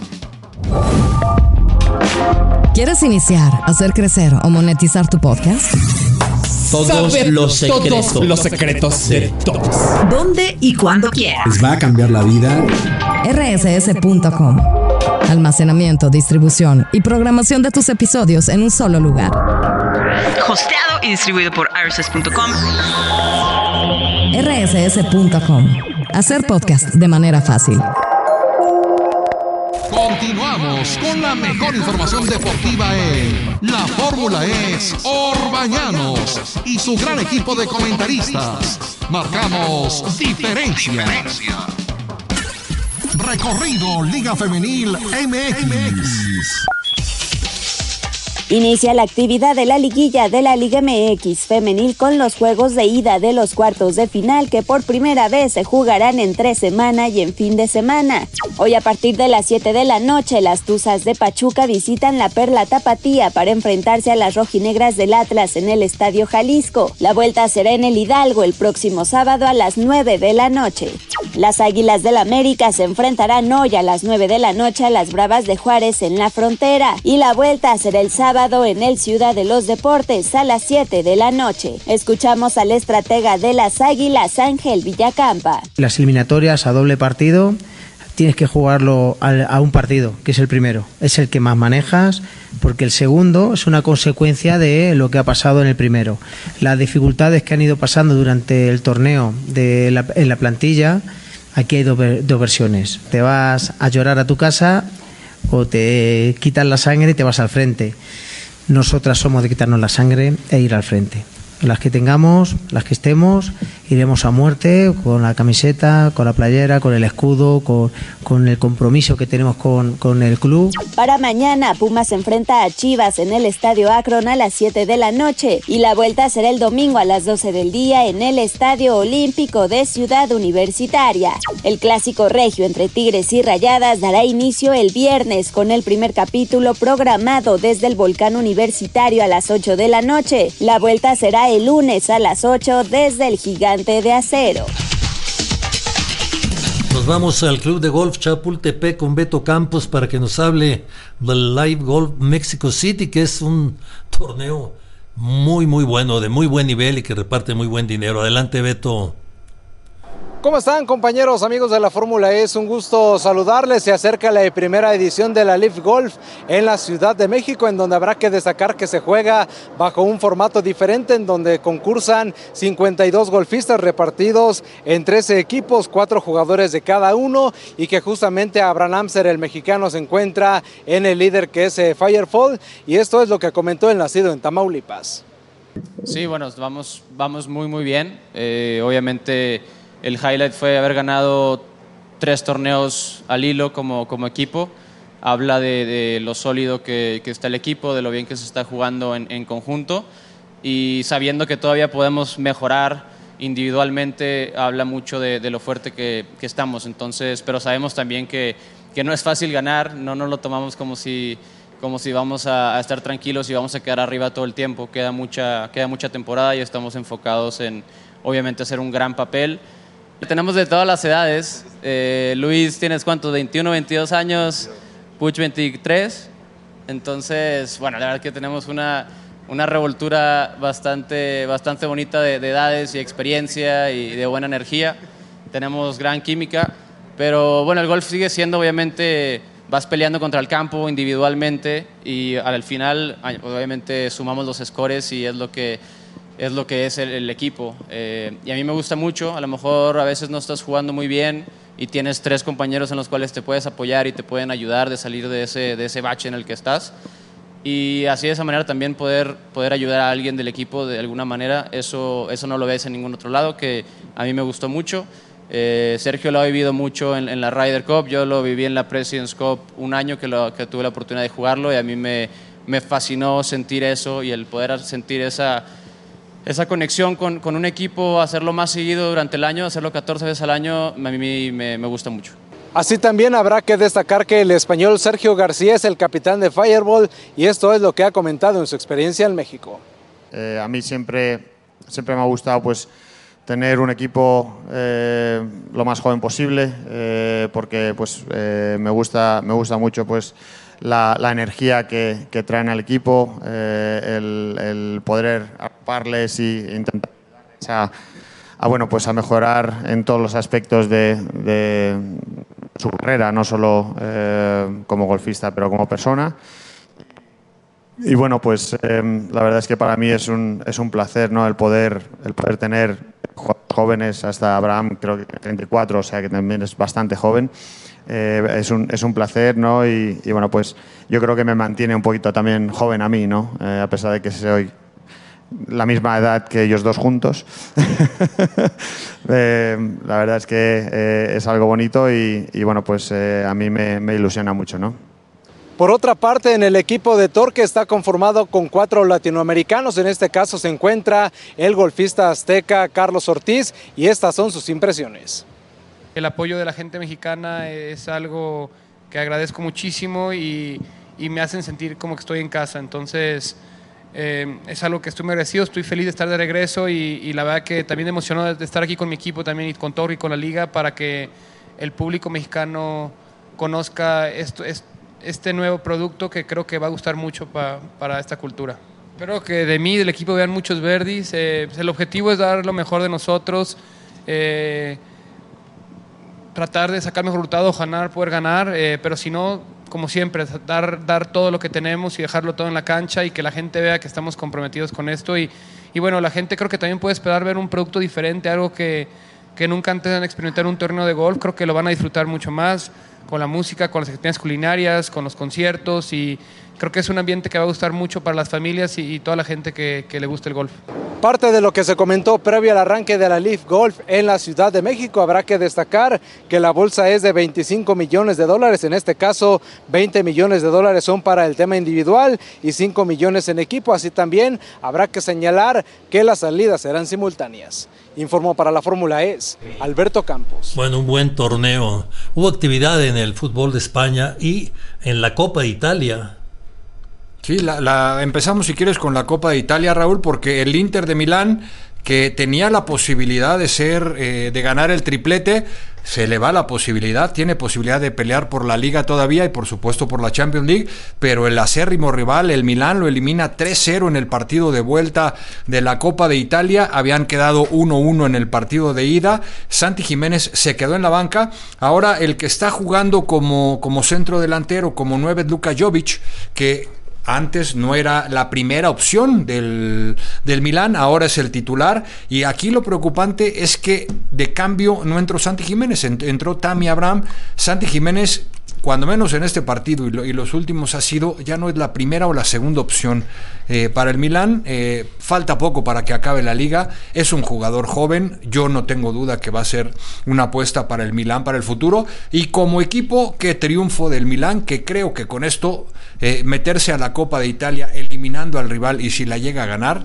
¿Quieres iniciar, hacer crecer o monetizar tu podcast? Todos Saber los secretos, todos los secretos de todos. ¿Dónde y cuándo quieras? Les va a cambiar la vida. R S S punto com. Almacenamiento, distribución y programación de tus episodios en un solo lugar. Hosteado y distribuido por R S S punto com. R S S punto com. Hacer podcast de manera fácil. Continuamos con la mejor información deportiva en La Fórmula es Orbañanos y su gran equipo de comentaristas. Marcamos diferencia. Recorrido Liga Femenil M X. Inicia la actividad de la liguilla de la Liga M X femenil con los juegos de ida de los cuartos de final que por primera vez se jugarán entre semana y en fin de semana. Hoy a partir de las siete de la noche, las Tuzas de Pachuca visitan la Perla Tapatía para enfrentarse a las rojinegras del Atlas en el Estadio Jalisco. La vuelta será en el Hidalgo el próximo sábado a las nueve de la noche. Las Águilas del América se enfrentarán hoy a las nueve de la noche a las Bravas de Juárez en la Frontera y la vuelta será el sábado en el Ciudad de los Deportes a las siete de la noche. Escuchamos al estratega de las Águilas, Ángel Villacampa. Las eliminatorias a doble partido tienes que jugarlo a, a un partido, que es el primero. Es el que más manejas, porque el segundo es una consecuencia de lo que ha pasado en el primero. Las dificultades que han ido pasando durante el torneo de la, en la plantilla, aquí hay dos, dos versiones. Te vas a llorar a tu casa o te quitas la sangre y te vas al frente. Nosotras somos de quitarnos la sangre e ir al frente. Las que tengamos, las que estemos, iremos a muerte con la camiseta, con la playera, con el escudo, con, con el compromiso que tenemos con, con el club. Para mañana, Pumas se enfrenta a Chivas en el Estadio Akron a las siete de la noche y la vuelta será el domingo a las doce del día en el Estadio Olímpico de Ciudad Universitaria. El clásico regio entre Tigres y Rayadas dará inicio el viernes con el primer capítulo programado desde el Volcán Universitario a las ocho de la noche. La vuelta será el lunes a las ocho desde el Gigante de Acero. Nos vamos al Club de Golf Chapultepec con Beto Campos para que nos hable del Live Golf Mexico City, que es un torneo muy muy bueno, de muy buen nivel y que reparte muy buen dinero. Adelante, Beto. ¿Cómo están, compañeros, amigos de la Fórmula E? Es un gusto saludarles. Se acerca la primera edición de la Live Golf en la Ciudad de México, en donde habrá que destacar que se juega bajo un formato diferente, en donde concursan cincuenta y dos golfistas repartidos en trece equipos, cuatro jugadores de cada uno, y que justamente Abraham Amser, el mexicano, se encuentra en el líder, que es eh, Firefall, y esto es lo que comentó el nacido en Tamaulipas. Sí, bueno, vamos, vamos muy muy bien. Eh, obviamente el highlight fue haber ganado tres torneos al hilo como, como equipo. Habla de, de lo sólido que, que está el equipo, de lo bien que se está jugando en, en conjunto, y sabiendo que todavía podemos mejorar individualmente habla mucho de, de lo fuerte que, que estamos. Entonces, pero sabemos también que, que no es fácil ganar, no nos lo tomamos como si, como si vamos a, a estar tranquilos y vamos a quedar arriba todo el tiempo. Queda mucha, queda mucha temporada y estamos enfocados en, obviamente, hacer un gran papel. Tenemos de todas las edades. Eh, Luis, ¿tienes cuántos? ¿veintiuno, veintidós años? Puch, veintitrés. Entonces, bueno, la verdad que tenemos una, una revoltura bastante, bastante bonita de, de edades y experiencia y de buena energía. Tenemos gran química, pero bueno, el golf sigue siendo, obviamente, vas peleando contra el campo individualmente y al final, obviamente, sumamos los scores y es lo que... es lo que es el, el equipo. Eh, y a mí me gusta mucho. A lo mejor a veces no estás jugando muy bien y tienes tres compañeros en los cuales te puedes apoyar y te pueden ayudar de salir de ese, de ese bache en el que estás. Y así de esa manera también poder, poder ayudar a alguien del equipo de alguna manera, eso, eso no lo ves en ningún otro lado, que a mí me gustó mucho. Eh, Sergio lo ha vivido mucho en, en la Ryder Cup, yo lo viví en la President's Cup un año que, lo, que tuve la oportunidad de jugarlo y a mí me, me fascinó sentir eso y el poder sentir esa... esa conexión con, con un equipo, hacerlo más seguido durante el año, hacerlo catorce veces al año, a mí me, me gusta mucho. Así también habrá que destacar que el español Sergio García es el capitán de Fireball y esto es lo que ha comentado en su experiencia en México. Eh, a mí siempre, siempre me ha gustado pues, tener un equipo eh, lo más joven posible eh, porque pues, eh, me, gusta, me gusta mucho pues, La, la energía que, que traen al equipo, eh, el, el poder aparles y intentar a, a, bueno, pues a mejorar en todos los aspectos de, de su carrera, no solo eh, como golfista, pero como persona. Y bueno, pues eh, la verdad es que para mí es un, es un placer, ¿no? el, poder, el poder tener jóvenes, hasta Abraham creo que treinta y cuatro, o sea que también es bastante joven. Eh, es, un, es un placer, ¿no? Y, y bueno, pues yo creo que me mantiene un poquito también joven a mí, ¿no? Eh, a pesar de que soy la misma edad que ellos dos juntos. eh, la verdad es que eh, es algo bonito y, y bueno, pues eh, a mí me, me ilusiona mucho, ¿no? Por otra parte, en el equipo de Torque está conformado con cuatro latinoamericanos. En este caso se encuentra el golfista azteca Carlos Ortiz y estas son sus impresiones. El apoyo de la gente mexicana es algo que agradezco muchísimo y, y me hacen sentir como que estoy en casa. Entonces, eh, es algo que estoy muy agradecido, estoy feliz de estar de regreso y, y la verdad que también emocionado de estar aquí con mi equipo también y con Torque y con la liga para que el público mexicano conozca esto, este nuevo producto que creo que va a gustar mucho pa, para esta cultura. Espero que de mí, del equipo, vean muchos birdies. Eh, pues el objetivo es dar lo mejor de nosotros. Eh, tratar de sacar mejor resultado, ganar, poder ganar, eh, pero si no, como siempre, dar, dar todo lo que tenemos y dejarlo todo en la cancha y que la gente vea que estamos comprometidos con esto y, y bueno, la gente creo que también puede esperar ver un producto diferente, algo que, que nunca antes han experimentado en un torneo de golf, creo que lo van a disfrutar mucho más con la música, con las experiencias culinarias, con los conciertos y creo que es un ambiente que va a gustar mucho para las familias y, y toda la gente que, que le gusta el golf. Parte de lo que se comentó previo al arranque de la Leaf Golf en la Ciudad de México, habrá que destacar que la bolsa es de veinticinco millones de dólares, en este caso veinte millones de dólares son para el tema individual y cinco millones en equipo, así también habrá que señalar que las salidas serán simultáneas. Informó para la Fórmula E Alberto Campos. Bueno, un buen torneo. Hubo actividad en el fútbol de España y en la Copa de Italia. Sí, la, la, empezamos si quieres con la Copa de Italia, Raúl, porque el Inter de Milán, que tenía la posibilidad de ser, eh, de ganar el triplete, se le va la posibilidad, tiene posibilidad de pelear por la Liga todavía y por supuesto por la Champions League, pero el acérrimo rival, el Milán, lo elimina tres cero en el partido de vuelta de la Copa de Italia, habían quedado uno uno en el partido de ida, Santi Jiménez se quedó en la banca, ahora el que está jugando como, como centro delantero, como nueve, Luka Jovic, que antes no era la primera opción del, del Milán, ahora es el titular, y aquí lo preocupante es que de cambio no entró Santi Jiménez, entró Tammy Abraham. Santi Jiménez, cuando menos en este partido y, lo, y los últimos, ha sido, ya no es la primera o la segunda opción eh, para el Milán. Eh, falta poco para que acabe la liga, es un jugador joven, yo no tengo duda que va a ser una apuesta para el Milán para el futuro, y como equipo, qué triunfo del Milán, que creo que con esto eh, meterse a la Copa de Italia eliminando al rival, y si la llega a ganar,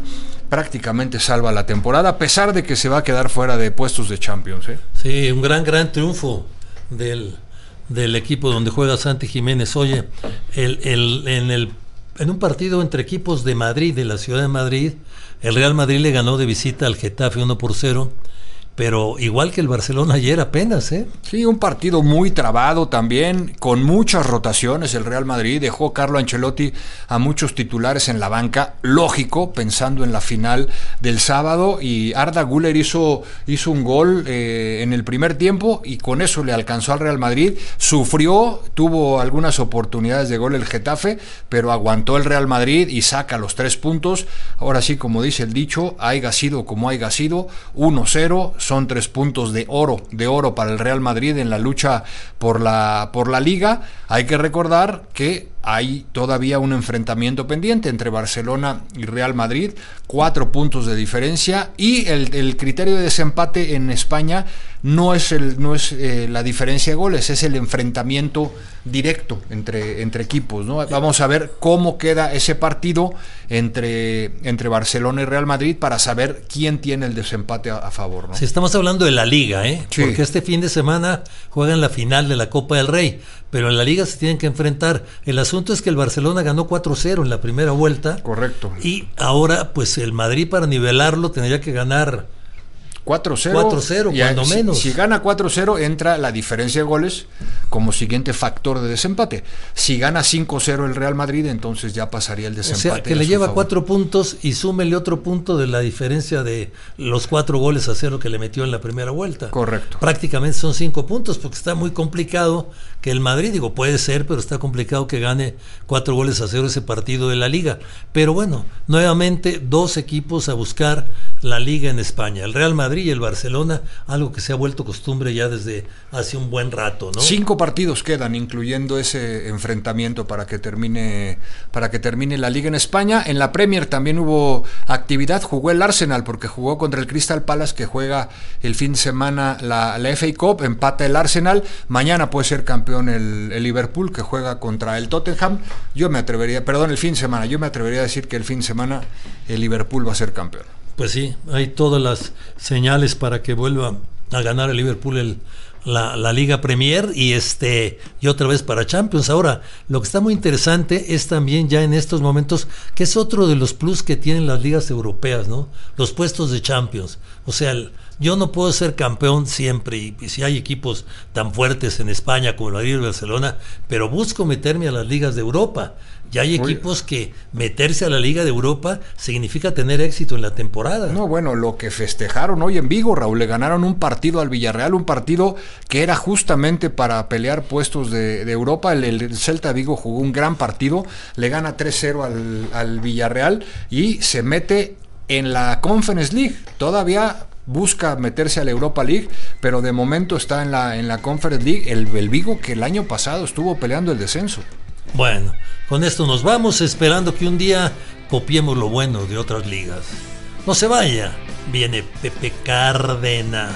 prácticamente salva la temporada, a pesar de que se va a quedar fuera de puestos de Champions. ¿eh? Sí, un gran, gran triunfo del, del equipo donde juega Santi Jiménez. Oye, el, el, en, el, en un partido entre equipos de Madrid, de la ciudad de Madrid, el Real Madrid le ganó de visita al Getafe uno por cero. Pero igual que el Barcelona ayer apenas, ¿eh? Sí, un partido muy trabado también, con muchas rotaciones. El Real Madrid dejó Carlo Ancelotti a muchos titulares en la banca, lógico, pensando en la final del sábado. Y Arda Güler hizo, hizo un gol eh, en el primer tiempo y con eso le alcanzó al Real Madrid. Sufrió, tuvo algunas oportunidades de gol el Getafe, pero aguantó el Real Madrid y saca los tres puntos. Ahora sí, como dice el dicho, haya sido como haya sido, uno cero. Son tres puntos de oro, de oro para el Real Madrid en la lucha por la, por la Liga. Hay que recordar que hay todavía un enfrentamiento pendiente entre Barcelona y Real Madrid, cuatro puntos de diferencia, y el, el criterio de desempate en España no es, el, no es eh, la diferencia de goles, es el enfrentamiento directo entre, entre equipos, ¿no? Vamos a ver cómo queda ese partido entre, entre Barcelona y Real Madrid para saber quién tiene el desempate a, a favor, ¿no? Si estamos hablando de la Liga, ¿eh? Sí. Porque este fin de semana juegan la final de la Copa del Rey, pero en la Liga se tienen que enfrentar. El asunto es que el Barcelona ganó cuatro cero en la primera vuelta. Correcto. Y ahora, pues el Madrid, para nivelarlo, tendría que ganar cuatro cero. cuatro cero, cuando si, menos. Si gana cuatro cero, entra la diferencia de goles como siguiente factor de desempate. Si gana cinco cero el Real Madrid, entonces ya pasaría el desempate. O sea, que le lleva favor. cuatro puntos y súmele otro punto de la diferencia de los cuatro goles a cero que le metió en la primera vuelta. Correcto. Prácticamente son cinco puntos, porque está muy complicado que el Madrid, digo, puede ser, pero está complicado que gane cuatro goles a cero ese partido de la Liga. Pero bueno, nuevamente dos equipos a buscar la Liga en España, el Real Madrid y el Barcelona, algo que se ha vuelto costumbre ya desde hace un buen rato, ¿no? Cinco partidos quedan, incluyendo ese enfrentamiento para que termine para que termine la Liga en España. En la Premier también hubo actividad, jugó el Arsenal porque jugó contra el Crystal Palace, que juega el fin de semana la, la F A Cup, empata el Arsenal, mañana puede ser campeón el, el Liverpool, que juega contra el Tottenham. Yo me atrevería, perdón, el fin de semana, yo me atrevería a decir que el fin de semana el Liverpool va a ser campeón. Pues sí, hay todas las señales para que vuelva a ganar el Liverpool el, la, la Liga Premier y este y otra vez para Champions. Ahora, lo que está muy interesante es también ya en estos momentos, que es otro de los plus que tienen las ligas europeas, ¿no? Los puestos de Champions. O sea, el, yo no puedo ser campeón siempre, y, y si hay equipos tan fuertes en España como el Madrid y el Barcelona, pero busco meterme a las ligas de Europa. Ya hay equipos que meterse a la Liga de Europa significa tener éxito en la temporada. No, bueno, lo que festejaron hoy en Vigo, Raúl, le ganaron un partido al Villarreal, un partido que era justamente para pelear puestos de, de Europa. El, el Celta Vigo jugó un gran partido, le gana tres cero al, al Villarreal y se mete en la Conference League. Todavía busca meterse a la Europa League, pero de momento está en la, en la Conference League, el, el Vigo, que el año pasado estuvo peleando el descenso. Bueno, con esto nos vamos, esperando que un día copiemos lo bueno de otras ligas. No se vaya, viene Pepe Cárdenas.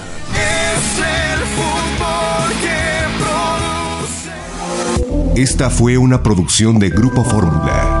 Es el fútbol que produce. Esta fue una producción de Grupo Fórmula.